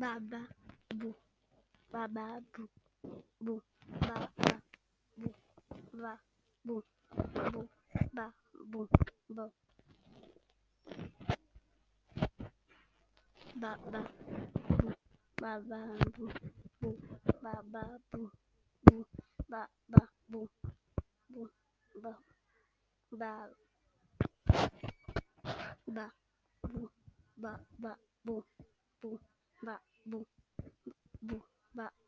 Baba boo. Baba boo. Boo. Baba boo. Ba boo. Boo. Ba boo. Bo. Baba boo. Baba boo. Boo. Baba boo. Boo. Baba boo. Boo. Ba. Ba. Ba. Boo. Ba. Ba. Boo. Boo. Ba. Boo. Boo. Ba.